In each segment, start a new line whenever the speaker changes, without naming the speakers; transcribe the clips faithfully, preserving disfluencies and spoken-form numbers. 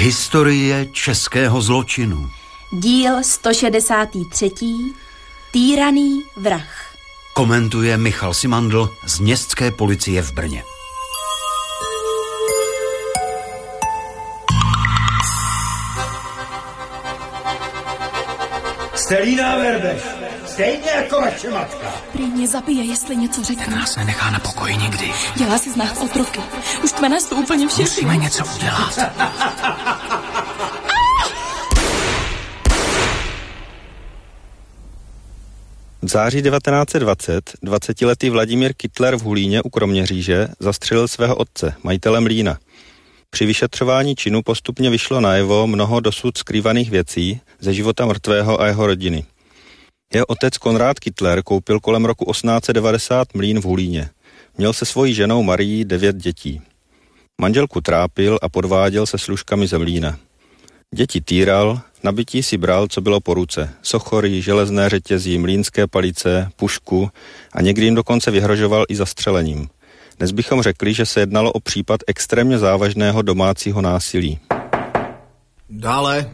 Historie českého zločinu.
Díl sto šedesát tři. Týraný vrah.
Komentuje Michal Simandl z Městské policie v Brně.
Jste líná Verbeš, stejně jako vaše matka.
Prý mě zabije, jestli něco řekne.
Ten nás nenechá na pokoji nikdy.
Dělá si z nás otroky. Už tme nás to úplně všechny.
Musíme něco udělat.
V září devatenáct set dvacet dvacetiletý Vladimír Kittler v Hulíně u Kroměříže zastřelil svého otce, majitele mlýna. Při vyšetřování činu postupně vyšlo najevo mnoho dosud skrývaných věcí ze života mrtvého a jeho rodiny. Jeho otec Konrád Kittler koupil kolem roku osmnáct set devadesát mlýn v Hulíně. Měl se svojí ženou Marií devět dětí. Manželku trápil a podváděl se služkami ze mlýna. Děti týral, na bytí si bral, co bylo po ruce. Sochory, železné řetězí, mlýnské palice, pušku a někdy jim dokonce vyhrožoval i zastřelením. Dnes bychom řekli, že se jednalo o případ extrémně závažného domácího násilí.
Dále.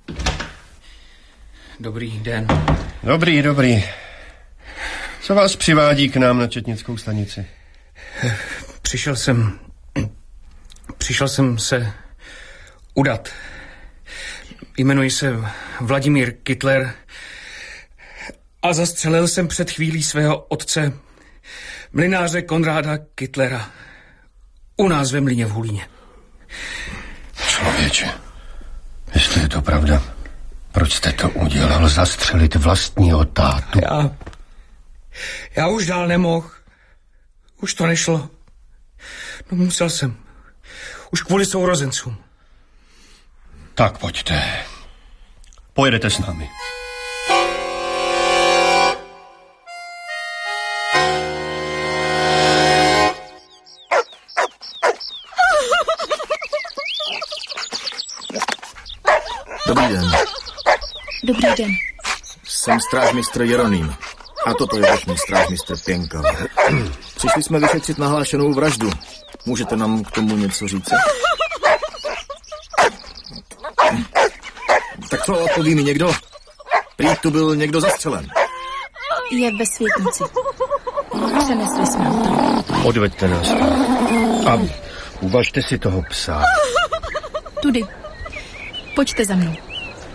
Dobrý den.
Dobrý, dobrý. Co vás přivádí k nám na četnickou stanici?
Přišel jsem... Přišel jsem se udat. Jmenuji se Vladimír Kittler a zastřelil jsem před chvílí svého otce, mlynáře Konráda Kittlera, u nás ve mlýně v Hulíně.
Člověče, jestli je to pravda, proč jste to udělal, zastřelit vlastního tátu?
Já... Já už dál nemohl. Už to nešlo. No musel jsem. Už kvůli sourozencům.
Tak pojďte. Pojedete s námi.
Dobrý den.
Dobrý den.
Jsem strážmistr Jeroným. A toto je vrchní strážmistr Pěnka. Přišli jsme vyšetřit nahlášenou vraždu. Můžete nám k tomu něco říct? Tak co, odpoví mi někdo? Prý tu byl někdo zastřelen.
Je ve světnici. Přenesli jsme ho tam.
Odveďte nás a uvažte si toho psa.
Tudy. Pojďte za mnou.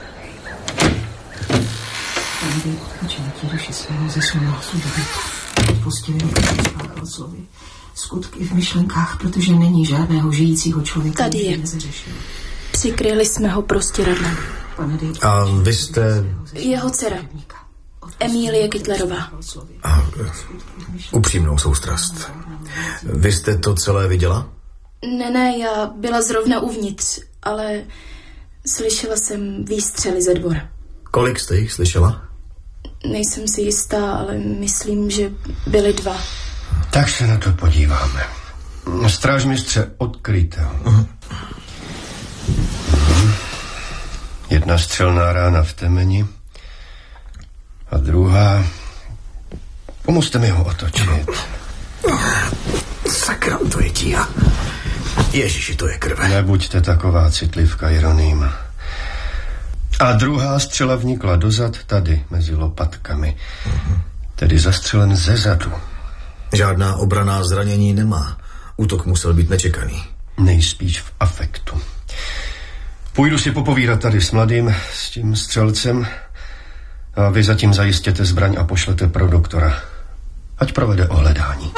Skutky v myšlenkách, protože není žádného žijícího člověka.
Tady je. Přikryli jsme ho prostěradlem.
A vy jste...
Jeho dcera. Emílie Kittlerová.
A, upřímnou soustrast. Vy jste to celé viděla?
Ne, ne, já byla zrovna uvnitř, ale slyšela jsem výstřely ze dvora.
Kolik jste jich slyšela?
Nejsem si jistá, ale myslím, že byly dva.
Tak se na to podíváme. Strážmistře, odkryjte ho. Uh-huh. Uh-huh. Jedna střelná rána v temeni a druhá... Pomozte mi ho otočit.
Uh-huh. Sakra, to je tíha. Ježiši, to je krve.
Nebuďte taková citlivka, Jeroným. A druhá střela vnikla dozad tady, mezi lopatkami. Uh-huh. Tedy zastřelen ze zadu.
Žádná obraná zranění nemá. Útok musel být nečekaný.
Nejspíš v afektu. Půjdu si popovídat tady s mladým, s tím střelcem, a vy zatím zajistěte zbraň a pošlete pro doktora. Ať provede ohledání.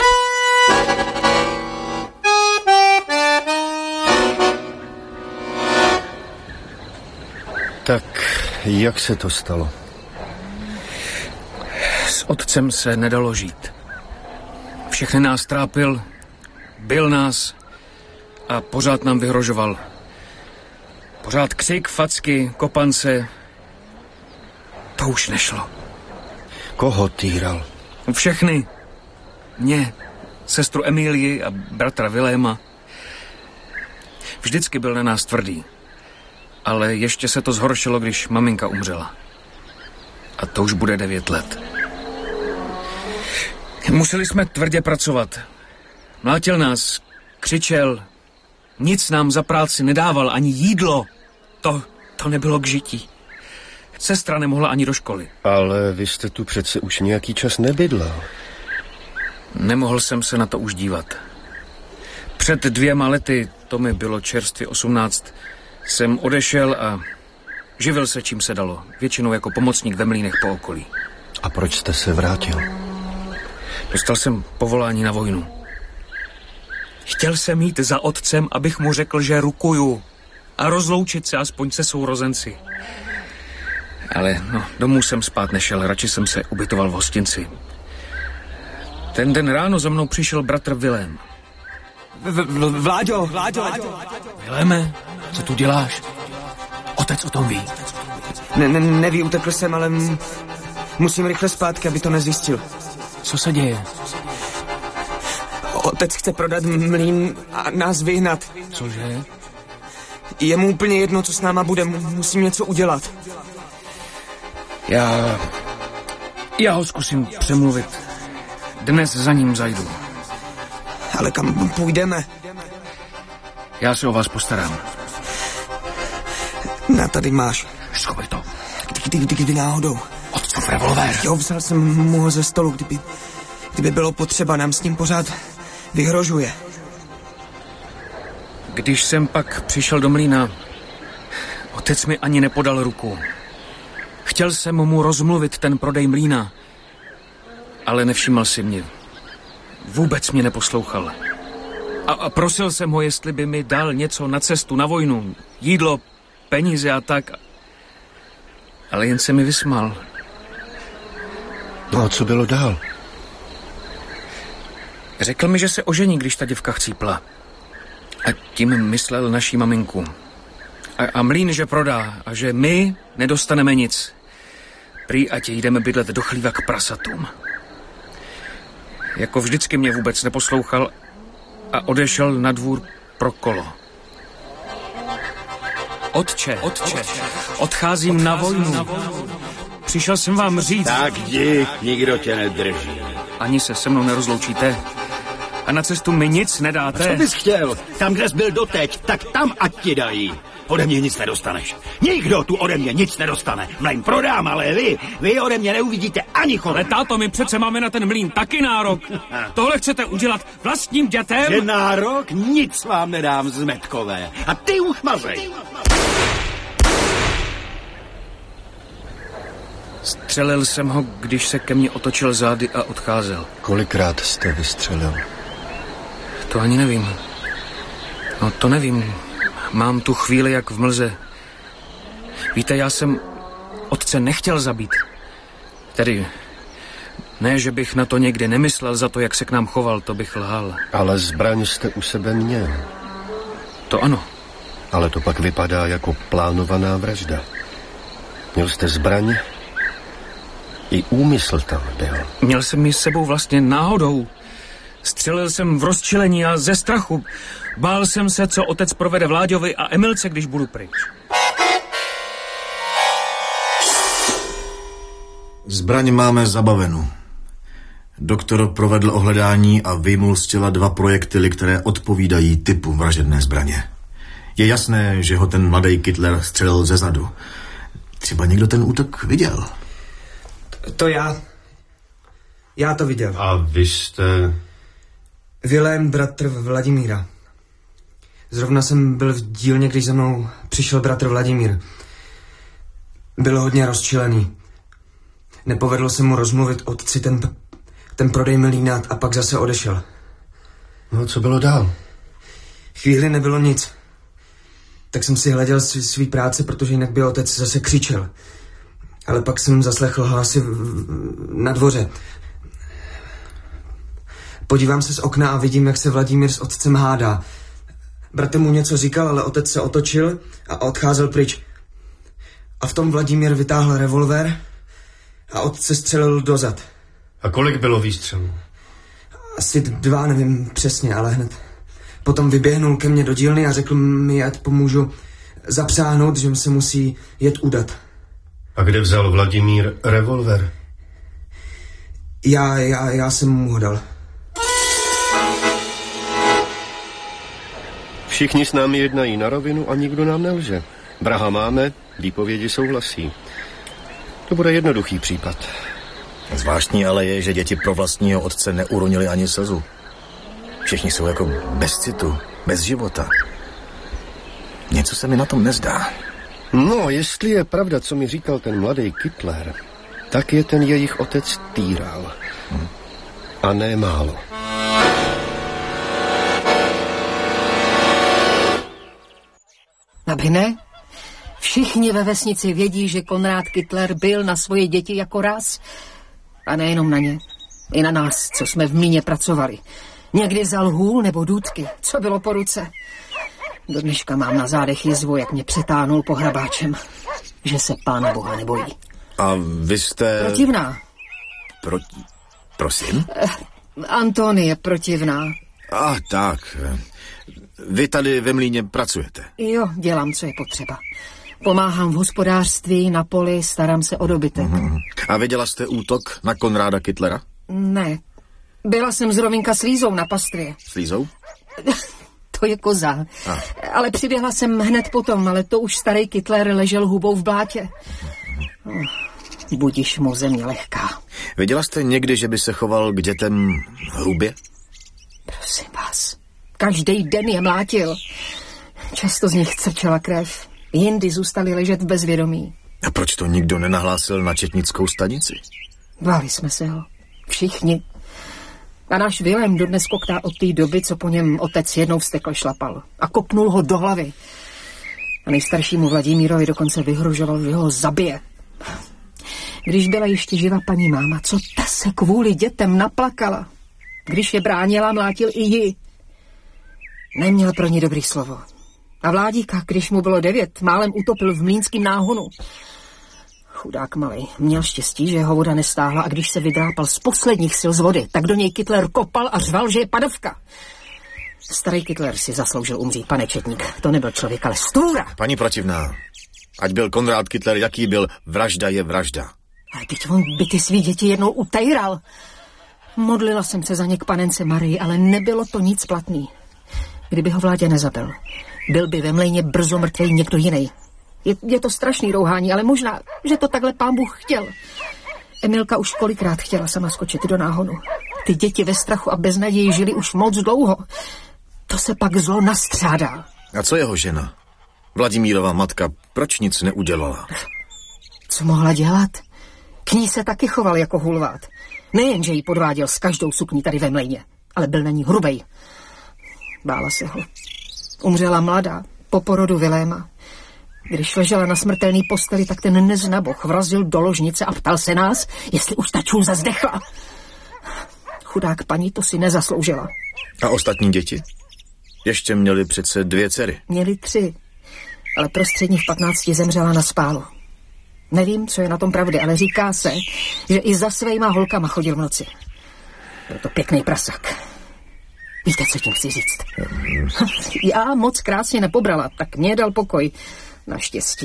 Tak, jak se to stalo?
S otcem se nedalo žít. Všechny nás trápil, bil nás a pořád nám vyhrožoval. Pořád křik, facky, kopance. To už nešlo.
Koho týral?
Všechny. Mě, sestru Emílii a bratra Viléma. Vždycky byl na nás tvrdý. Ale ještě se to zhoršilo, když maminka umřela. A to už bude devět let. Museli jsme tvrdě pracovat. Mlátil nás, křičel, nic nám za práci nedával, ani jídlo. To, to nebylo k žití. Sestra nemohla ani do školy.
Ale vy jste tu přece už nějaký čas nebydlel.
Nemohl jsem se na to už dívat. Před dvěma lety, to mi bylo čerstvě osmnáct, jsem odešel a živil se, čím se dalo. Většinou jako pomocník ve mlýnech po okolí.
A proč jste se vrátil?
Dostal jsem povolání na vojnu. Chtěl jsem jít za otcem, abych mu řekl, že rukuju a rozloučit se aspoň se sourozenci. Ale no, domů jsem spát nešel, radši jsem se ubytoval v hostinci. Ten den ráno za mnou přišel bratr Vilém.
Vláďo, Vláďo,
Viléme, co tu děláš? Otec o tom ví.
Ne, ne, neví, utekl jsem, ale m- musím rychle zpátky, aby to nezjistil.
Co se děje?
Otec chce prodat mlýn a nás vyhnat.
Cože?
Je mu úplně jedno, co s náma bude, musím něco udělat.
Já... Já ho zkusím přemluvit. Dnes za ním zajdu.
Ale kam půjdeme?
Já se o vás postarám.
Na, tady máš.
Schovej to.
Kdyby, kdyby náhodou.
Otcův revolver.
Jo, vzal jsem mu ho ze stolu, kdyby, kdyby bylo potřeba, nám s ním pořád vyhrožuje.
Když jsem pak přišel do mlýna, otec mi ani nepodal ruku. Chtěl jsem mu rozmluvit ten prodej mlýna, ale nevšiml si mě. Vůbec mě neposlouchal. A, a prosil jsem ho, jestli by mi dal něco na cestu, na vojnu, jídlo, peníze a tak. Ale jen se mi vysmál.
No a co bylo dál?
Řekl mi, že se ožení, když ta děvka chcípla. A tím myslel naší maminku. A, a mlýn, že prodá a že my nedostaneme nic. Prý, ať jdeme bydlet do chlíva k prasatům. Jako vždycky mě vůbec neposlouchal a odešel na dvůr pro kolo. Otče, otče, odcházím na vojnu. Přišel jsem vám říct...
Tak jdi, nikdo tě nedrží.
Ani se se mnou nerozloučíte. A na cestu mi nic nedáte.
Co bys chtěl? Tam, kde jsi byl doteď, tak tam ať ti dají. Ode mě nic nedostaneš. Nikdo tu ode mě nic nedostane. Mlejn prodám, ale vy, vy ode mě neuvidíte ani korunu.
Ale táto, my přece máme na ten mlýn taky nárok. Tohle chcete udělat vlastním dětem?
Že nárok? Nic vám nedám, zmetkové. A ty uchmazej.
Střelil jsem ho, když se ke mně otočil zády a odcházel.
Kolikrát jste vystřelil?
To ani nevím. No to nevím. Mám tu chvíli jak v mlze. Víte, já jsem otce nechtěl zabít. Tedy ne, že bych na to někdy nemyslel za to, jak se k nám choval, to bych lhal.
Ale zbraň jste u sebe měl.
To ano.
Ale to pak vypadá jako plánovaná vražda. Měl jste zbraň? I úmysl tam byl.
Měl jsem ji s sebou vlastně náhodou. Střelil jsem v rozčilení a ze strachu. Bál jsem se, co otec provede Vláďovi a Emilce, když budu pryč.
Zbraň máme zabavenou. Doktor provedl ohledání a vyjmul z těla dva projektily, které odpovídají typu vražedné zbraně. Je jasné, že ho ten mladý Kittler střelil ze zadu. Třeba někdo ten útok viděl.
To já. Já to viděl.
A vy jste...
Vilém, bratr Vladimíra. Zrovna jsem byl v dílně, když za mnou přišel bratr Vladimír. Byl hodně rozčilený. Nepovedlo se mu rozmluvit otci ten, ten prodej mlýna a pak zase odešel.
No, co bylo dál?
Chvíli nebylo nic. Tak jsem si hleděl svý, svý práce, protože jinak by otec zase křičel. Ale pak jsem zaslechl hlasy v, v, na dvoře. Podívám se z okna a vidím, jak se Vladimír s otcem hádá. Bratr mu něco říkal, ale otec se otočil a odcházel pryč. A v tom Vladimír vytáhl revolver a otce střelil dozad.
A kolik bylo výstřelů?
Asi dva, nevím přesně, ale hned. Potom vyběhnul ke mně do dílny a řekl mi, ať pomůžu zapřáhnout, že se musí jet udat.
A kde vzal Vladimír revolver?
Já, já, já jsem mu ho dal.
Všichni s námi jednají na rovinu a nikdo nám nelže. Vraha máme, výpovědi souhlasí. To bude jednoduchý případ.
Zvláštní ale je, že děti pro vlastního otce neuronili ani slzu. Všichni jsou jako bez citu, bez života. Něco se mi na tom nezdá.
No, jestli je pravda, co mi říkal ten mladý Kittler, tak je ten jejich otec týral. Hmm. A ne málo.
Aby ne? Všichni ve vesnici vědí, že Konrád Kittler byl na svoje děti jako raz. A nejenom na ně. I na nás, co jsme v mlýně pracovali. Někdy za lhůl nebo důtky, co bylo po ruce. Do dneška mám na zádech jizvu, jak mě přetáhnul pohrabáčem. Že se Pána Boha nebojí.
A vy jste...
Protivná.
Pro... Prosím?
Antony je protivná.
Ah, tak. Vy tady ve mlýně pracujete?
Jo, dělám, co je potřeba. Pomáhám v hospodářství, na poli, starám se o dobytek.
Mm-hmm. A viděla jste útok na Konráda Kittlera?
Ne. Byla jsem zrovna s Lízou na pastvě.
S Lízou?
To je koza. Ah. Ale přiběhla jsem hned potom, ale to už starý Kittler ležel hubou v blátě. Oh, budiš mu země lehká.
Viděla jste někdy, že by se choval k dětem hrubě?
Prosím vás. Každý den je mlátil. Často z nich crčela krev. Jindy zůstali ležet v bezvědomí.
A proč to nikdo nenahlásil na četnickou stanici?
Báli jsme se ho. Všichni. A náš Vilém dodnes koktá od té doby, co po něm otec jednou vztekle šlapal. A kopnul ho do hlavy. A nejstaršímu Vladimírovi dokonce vyhrožoval, že ho zabije. Když byla ještě živa paní máma, co ta se kvůli dětem naplakala. Když je bránila, mlátil i ji. Neměl pro ní dobrý slovo. A Vládíka, když mu bylo devět, málem utopil v mlýnským náhonu. Chudák malej, měl štěstí, že ho voda nestáhla a když se vydrápal z posledních sil z vody, tak do něj Kittler kopal a řval, že je padovka. Starý Kittler si zasloužil umřít, pane četník. To nebyl člověk, ale stůra.
Paní protivná, ať byl Konrád Kittler, jaký byl, vražda je vražda.
Ale teď on by ty svý děti jednou utejral. Modlila jsem se za ně k panence Marii, ale nebylo to nic platný. Kdyby ho Vládě nezabil, byl by ve mlejně brzo mrtvej někdo jiný. Je, je to strašný rouhání, ale možná, že to takhle Pán Bůh chtěl. Emilka už kolikrát chtěla sama skočit do náhonu. Ty děti ve strachu a beznaději žili už moc dlouho. To se pak zlo nastřádá.
A co jeho žena? Vladimírova matka, proč nic neudělala?
Co mohla dělat? K ní se taky choval jako hulvát. Nejen, že jí podváděl s každou sukní tady ve mlejně, ale byl na ní hrubej. Bála se ho. Umřela mladá, po porodu Viléma. Když ležela na smrtelný posteli, tak ten neznaboch vrazil do ložnice a ptal se nás, jestli už ta čůza zdechla. Chudák paní to si nezasloužila.
A ostatní děti? Ještě měli přece dvě dcery.
Měli tři, ale prostřední v patnácti zemřela na spálu. Nevím, co je na tom pravdy, ale říká se, že i za svejma holkama chodil v noci. Byl to pěkný prasak. Víte, co tím chci říct? Já moc krásně nepobrala, tak mě dal pokoj. Naštěstí.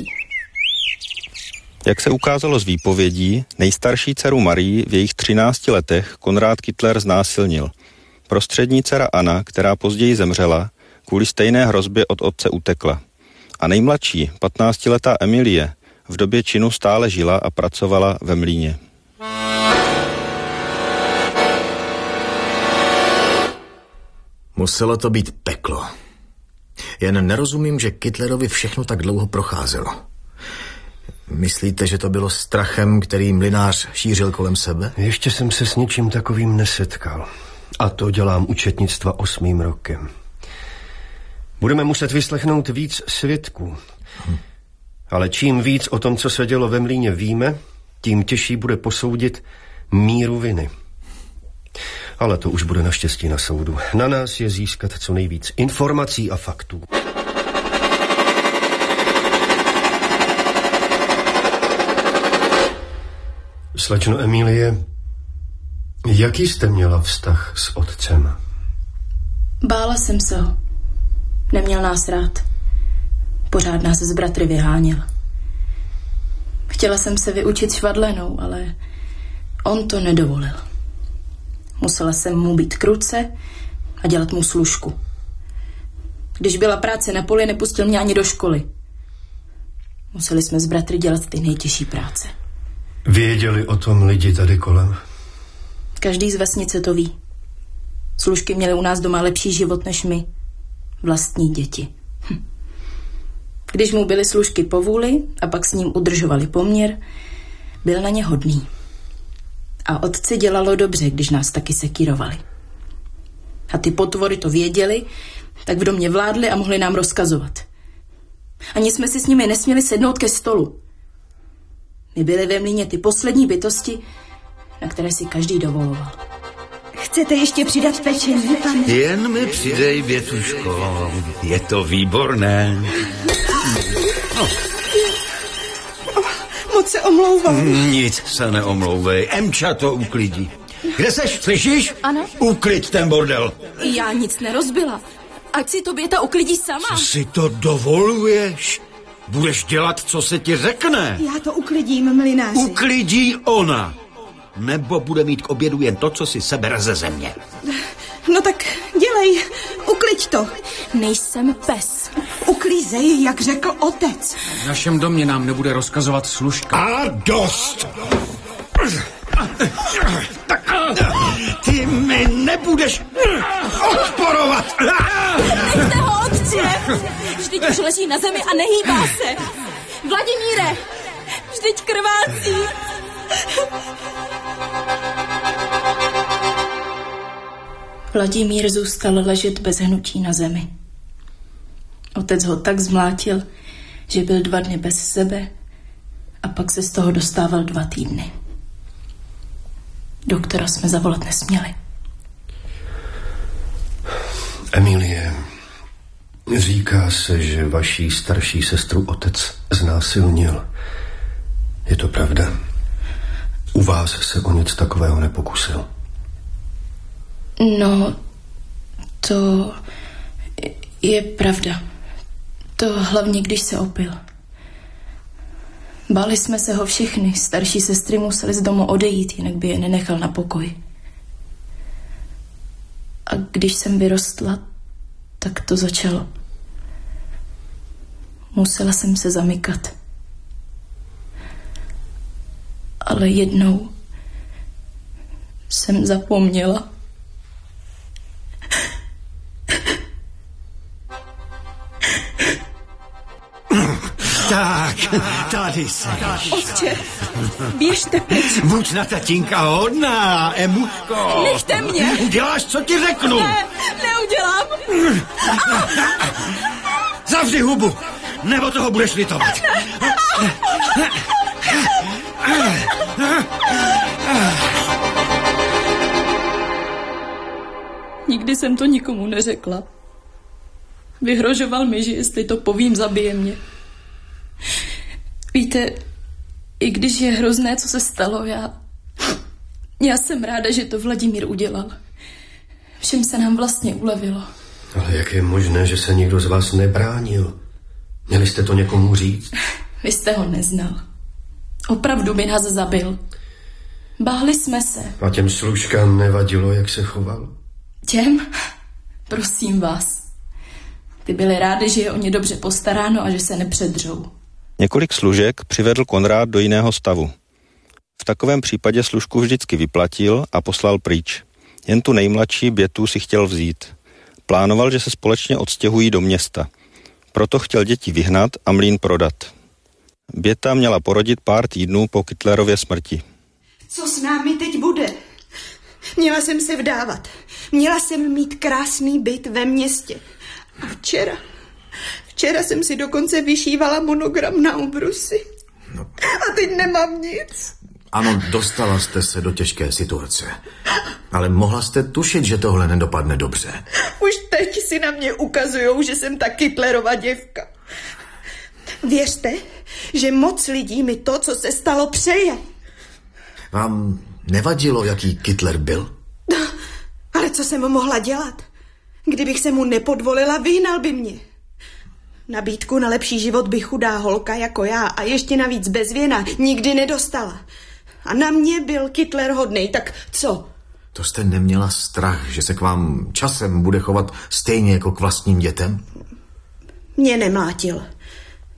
Jak se ukázalo z výpovědí, nejstarší dceru Marii v jejich třinácti letech Konrád Kittler znásilnil. Prostřední dcera Anna, která později zemřela, kvůli stejné hrozbě od otce utekla. A nejmladší, patnáctiletá Emilie, v době činu stále žila a pracovala ve mlýně.
Muselo to být peklo. Jen nerozumím, že Kittlerovi všechno tak dlouho procházelo. Myslíte, že to bylo strachem, který mlynář šířil kolem sebe?
Ještě jsem se s ničím takovým nesetkal. A to dělám účetnictva osmým rokem. Budeme muset vyslechnout víc svědků. Hm. Ale čím víc o tom, co se dělo ve mlýně, víme, tím těžší bude posoudit míru viny. Ale to už bude naštěstí na soudu. Na nás je získat co nejvíc informací a faktů. Slečno Emilie, jaký jste měla vztah s otcem?
Bála jsem se ho. Neměl nás rád. Pořád nás z bratry vyháněl. Chtěla jsem se vyučit švadlenou, ale on to nedovolil. Musela jsem mu být kruce a dělat mu služku. Když byla práce na poli, nepustil mě ani do školy. Museli jsme s bratry dělat ty nejtěžší práce.
Věděli o tom lidi tady kolem?
Každý z vesnice to ví. Služky měly u nás doma lepší život než my. Vlastní děti. Hm. Když mu byly služky po vůli a pak s ním udržovali poměr, byl na ně hodný. A otci dělalo dobře, když nás taky sekírovali. A ty potvory to věděli, tak v domě vládli a mohli nám rozkazovat. Ani jsme si s nimi nesměli sednout ke stolu. My byli ve mlýně ty poslední bytosti, na které si každý dovoloval.
Chcete ještě přidat pečení, pane?
Jen mi přidej, Bětuško. Je to výborné. No.
Moc se omlouvám.
Nic se neomlouvej. Emča to uklidí. Kde seš, slyšíš?
Ano.
Uklid ten bordel.
Já nic nerozbila. Ať si to Běta uklidí sama.
Co si to dovoluješ? Budeš dělat, co se ti řekne.
Já to uklidím, mlynáři.
Uklidí ona. Nebo bude mít k obědu jen to, co si sebere ze země.
No tak dělej, ukliď to.
Nejsem pes.
Uklízej, jak řekl otec.
V našem domě nám nebude rozkazovat služka.
A dost! Tak ty mi nebudeš odporovat!
Nechte ho, otče! Vždyť už leží na zemi a nehýbá se. Vladimíre, vždyť krvácí. Vladimír zůstal ležet bez hnutí na zemi. Otec ho tak zmlátil, že byl dva dny bez sebe a pak se z toho dostával dva týdny. Doktora jsme zavolat nesměli.
Emilie, říká se, že vaší starší sestru otec znásilnil. Je to pravda? U vás se o nic takového nepokusil?
No, to je pravda. To hlavně, když se opil. Báli jsme se ho všichni. Starší sestry museli z domu odejít, jinak by je nenechal na pokoji. A když jsem vyrostla, tak to začalo. Musela jsem se zamykat. Ale jednou jsem zapomněla.
Tak, tady se.
Otče, běžte pryč.
Buď na tatínka hodná, Emuško.
Nechte mě.
Uděláš, co ti řeknu.
Ne, neudělám.
Zavři hubu, nebo toho budeš litovat.
Nikdy jsem to nikomu neřekla. Vyhrožoval mi, že jestli to povím, zabije mě. Víte, i když je hrozné, co se stalo, já... Já jsem ráda, že to Vladimír udělal. Všem se nám vlastně ulevilo.
Ale jak je možné, že se nikdo z vás nebránil? Měli jste to někomu říct?
Vy jste ho neznal. Opravdu by nás zabil. Báli jsme se.
A těm služkám nevadilo, jak se choval?
Těm? Prosím vás. Ty byly rádi, že je o ně dobře postaráno a že se nepředřou.
Několik služek přivedl Konrád do jiného stavu. V takovém případě služku vždycky vyplatil a poslal pryč. Jen tu nejmladší Bětu si chtěl vzít. Plánoval, že se společně odstěhují do města. Proto chtěl děti vyhnat a mlýn prodat. Běta měla porodit pár týdnů po Kytlerově smrti.
Co s námi teď bude? Měla jsem se vdávat. Měla jsem mít krásný byt ve městě. A včera... Včera jsem si dokonce vyšívala monogram na obrusy. No. A teď nemám nic.
Ano, dostala jste se do těžké situace. Ale mohla jste tušit, že tohle nedopadne dobře.
Už teď si na mě ukazujou, že jsem ta Kytlerova děvka. Věřte, že moc lidí mi to, co se stalo, přeje.
Vám nevadilo, jaký Kytler byl?
Ale co jsem mohla dělat? Kdybych se mu nepodvolila, vyhnal by mě. Nabídku na lepší život by chudá holka jako já a ještě navíc bez věna nikdy nedostala. A na mě byl Kytler hodnej, tak co?
To jste neměla strach, že se k vám časem bude chovat stejně jako k vlastním dětem?
Mě nemlátil.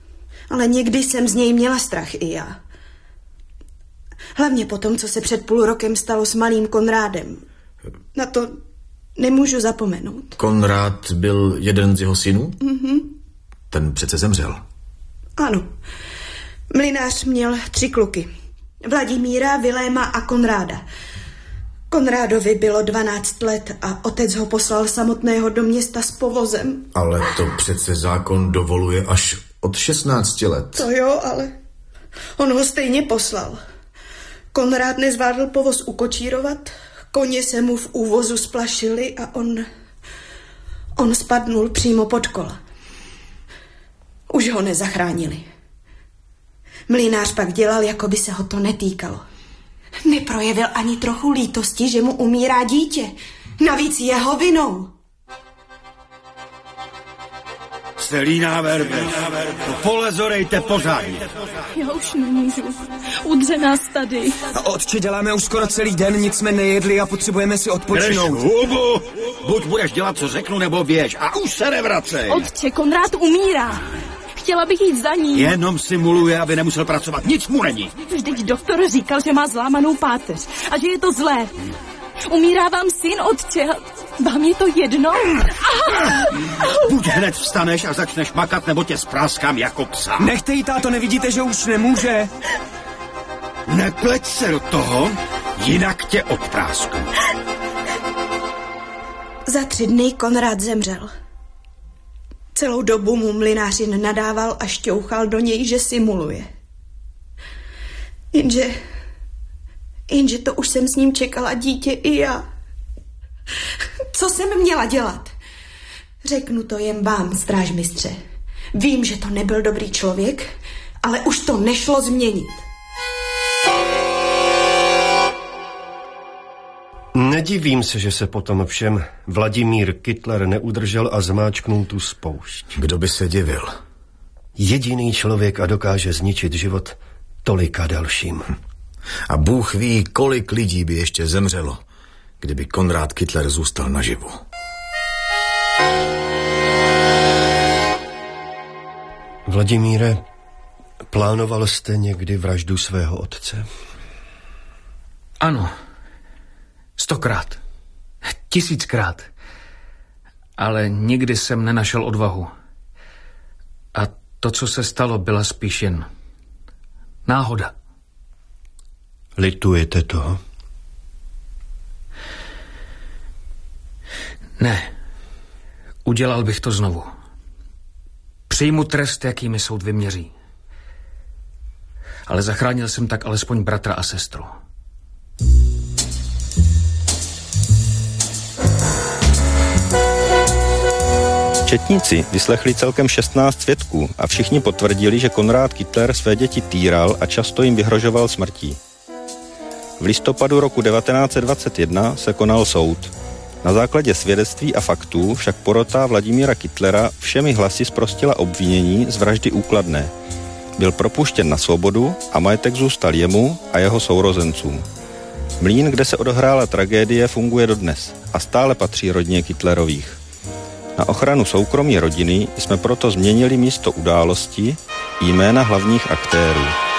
Ale někdy jsem z něj měla strach i já. Hlavně po tom, co se před půl rokem stalo s malým Konrádem. Na to nemůžu zapomenout.
Konrád byl jeden z jeho synů?
Mhm.
Ten přece zemřel.
Ano. Mlynář měl tři kluky. Vladimíra, Viléma a Konráda. Konrádovi bylo dvanáct let a otec ho poslal samotného do města s povozem.
Ale to přece zákon dovoluje až od šestnácti let.
To jo, ale on ho stejně poslal. Konrád nezvládl povoz ukočírovat, koně se mu v úvozu splašili a on... on spadnul přímo pod kola. Už ho nezachránili. Mlynář pak dělal, jako by se ho to netýkalo. Neprojevil ani trochu lítosti, že mu umírá dítě. Navíc jeho vinou.
Celíná verbe. Polezorejte pořádně.
Já už nemůžu. Udře nás tady.
A otče, děláme už skoro celý den, nic jsme nejedli a potřebujeme si odpočinout.
Drž hubu. Buď budeš dělat, co řeknu, nebo běž. A už se nevracej.
Otče, Konrád umírá. Chtěla bych jít za ním.
Jenom simuluje, aby nemusel pracovat. Nic mu není.
Vždyť doktor říkal, že má zlámanou páteř a že je to zlé. Umírá vám syn, otče. Vám je to jedno?
Buď hned vstaneš a začneš makat, nebo tě spráskám jako psa.
Nechte jí, táto, nevidíte, že už nemůže?
Nepleť se do toho, jinak tě odprásku.
Za tři dny Konrád zemřel. Celou dobu mu mlynářin nadával a šťouchal do něj, že simuluje. Jenže... Jenže to už jsem s ním čekala dítě i já. Co jsem měla dělat? Řeknu to jen vám, strážmistře. Vím, že to nebyl dobrý člověk, ale už to nešlo změnit.
Nedivím se, že se potom všem Vladimír Kittler neudržel a zmáčknul tu spoušť.
Kdo by se divil?
Jediný člověk a dokáže zničit život tolika dalším.
A Bůh ví, kolik lidí by ještě zemřelo, kdyby Konrád Kittler zůstal naživu.
Vladimíre, plánoval jste někdy vraždu svého otce?
Ano. Stokrát. Tisíckrát. Ale nikdy jsem nenašel odvahu. A to, co se stalo, byla spíš jen náhoda.
Litujete toho?
Ne. Udělal bych to znovu. Přijmu trest, jaký mi soud vyměří. Ale zachránil jsem tak alespoň bratra a sestru.
Četníci vyslechli celkem šestnáct svědků a všichni potvrdili, že Konrád Kittler své děti týral a často jim vyhrožoval smrtí. V listopadu roku devatenáct set dvacet jedna se konal soud. Na základě svědectví a faktů však porota Vladimíra Kittlera všemi hlasy zprostila obvinění z vraždy Úkladné. Byl propuštěn na svobodu a majetek zůstal jemu a jeho sourozencům. Mlýn, kde se odehrála tragédie, funguje dodnes a stále patří rodině Kittlerových. Na ochranu soukromí rodiny jsme proto změnili místo události i jména hlavních aktérů.